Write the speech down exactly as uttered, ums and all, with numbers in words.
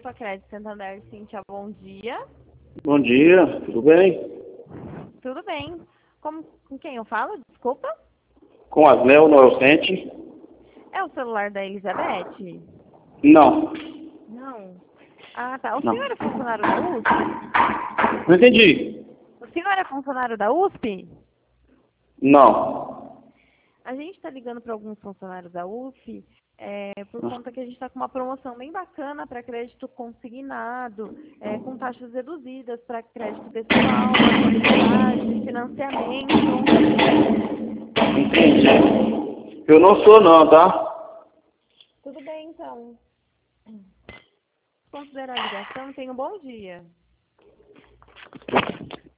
Sua Crédito Santander, Cíntia, bom dia. Bom dia, tudo bem? Tudo bem. Como, com quem eu falo? Desculpa. Com Asnel Inocente? É o celular da Elizabeth? Não, Não. Ah, tá. O não. senhor é funcionário da U S P? Não entendi. O senhor é funcionário da U S P? Não. A gente está ligando para alguns funcionários da U S P é, por conta que a gente está com uma promoção bem bacana para crédito consignado, é, com taxas reduzidas para crédito pessoal, mobilidade, financiamento. Entendi. Eu não sou não, tá? Tudo bem, então. Considerar a ligação, tenha um bom dia.